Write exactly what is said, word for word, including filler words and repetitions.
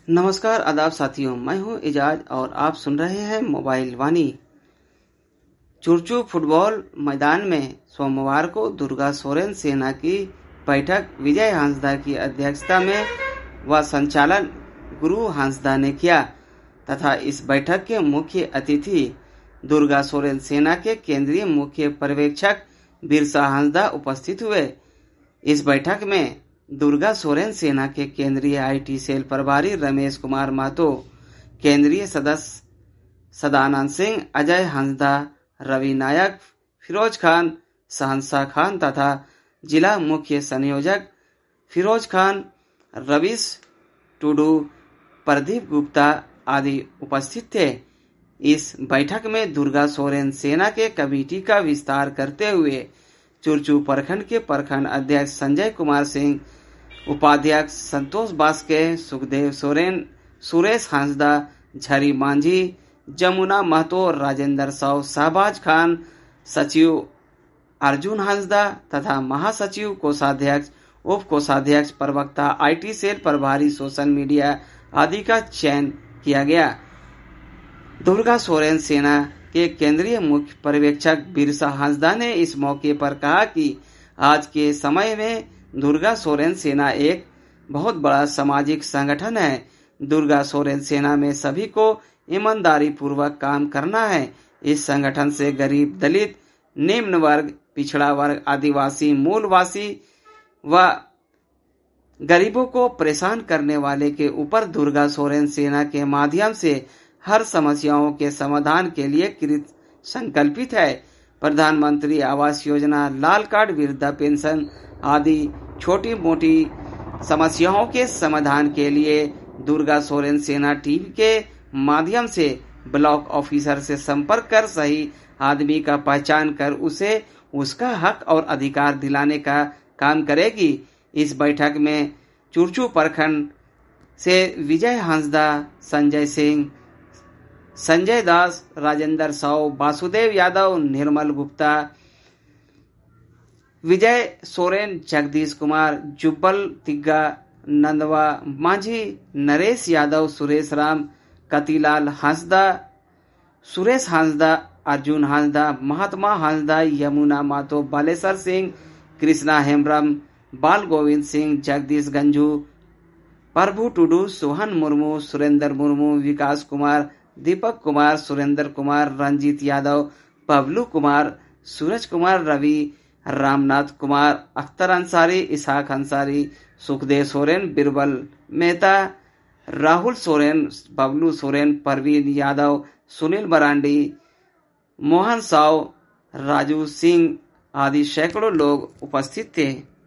नमस्कार आदाब साथियों, मैं हूं इजाज और आप सुन रहे हैं मोबाइल वाणी। चुरचू फुटबॉल मैदान में सोमवार को दुर्गा सोरेन सेना की बैठक विजय हांसदा की अध्यक्षता में व संचालन गुरु हांसदा ने किया तथा इस बैठक के मुख्य अतिथि दुर्गा सोरेन सेना के केंद्रीय मुख्य पर्यवेक्षक बिरसा हांसदा उपस्थित हुए। इस बैठक में दुर्गा सोरेन सेना के केंद्रीय आईटी सेल प्रभारी रमेश कुमार महतो, केंद्रीय सदस्य सदानंद सिंह, अजय हांसदा, रवि नायक, फिरोज खान, शहंशाह खान तथा जिला मुख्य संयोजक फिरोज खान, रविश टुडू, प्रदीप गुप्ता आदि उपस्थित थे। इस बैठक में दुर्गा सोरेन सेना के कमेटी का विस्तार करते हुए चुरचू प्रखंड के प्रखंड अध्यक्ष संजय कुमार सिंह, उपाध्यक्ष संतोष बास्के, सुखदेव सोरेन, सुरेश हांसदा, झरी मांझी, जमुना महतो, राजेंद्र साव, शहबाज खान, सचिव अर्जुन हांसदा तथा महासचिव, कोषाध्यक्ष, उप कोषाध्यक्ष, प्रवक्ता, आईटी सेल प्रभारी, सोशल मीडिया आदि का चयन किया गया। दुर्गा सोरेन सेना के केंद्रीय मुख्य पर्यवेक्षक बिरसा हांसदा ने इस मौके पर कहा कि आज के समय में दुर्गा सोरेन सेना एक बहुत बड़ा सामाजिक संगठन है। दुर्गा सोरेन सेना में सभी को ईमानदारी पूर्वक काम करना है। इस संगठन से गरीब, दलित, निम्न वर्ग, पिछड़ा वर्ग, आदिवासी, मूलवासी व गरीबों को परेशान करने वाले के ऊपर दुर्गा सोरेन सेना के माध्यम से हर समस्याओं के समाधान के लिए कृत संकल्पित है। प्रधानमंत्री आवास योजना, लाल कार्ड, वृद्धा पेंशन आदि छोटी मोटी समस्याओं के समाधान के लिए दुर्गा सोरेन सेना टीम के माध्यम से ब्लॉक ऑफिसर से संपर्क कर सही आदमी का पहचान कर उसे उसका हक और अधिकार दिलाने का काम करेगी। इस बैठक में चुरचू प्रखंड से विजय हांसदा, संजय सिंह, संजय दास, राजेंद्र साव, वासुदेव यादव, निर्मल गुप्ता, विजय सोरेन, जगदीश कुमार, जुब्बल तिग्गा, नंदवा मांझी, नरेश यादव, सुरेश राम, कतिलाल हांसदा, सुरेश हांसदा, अर्जुन हांसदा, महात्मा हांसदा, यमुना मातो, बालेश्वर सिंह, कृष्णा हेम्ब्रम, बाल गोविंद सिंह, जगदीश गंजू, प्रभु टुडू, सोहन मुर्मू, सुरेंद्र मुर्मू, विकास कुमार, दीपक कुमार, सुरेंद्र कुमार, रंजीत यादव, बबलू कुमार, सूरज कुमार, रवि, रामनाथ कुमार, अख्तर अंसारी, इसहाक अंसारी, सुखदेव सोरेन, बिरबल मेहता, राहुल सोरेन, बबलू सोरेन, परवीन यादव, सुनील मरांडी, मोहन साव, राजू सिंह आदि सैकड़ों लोग उपस्थित थे।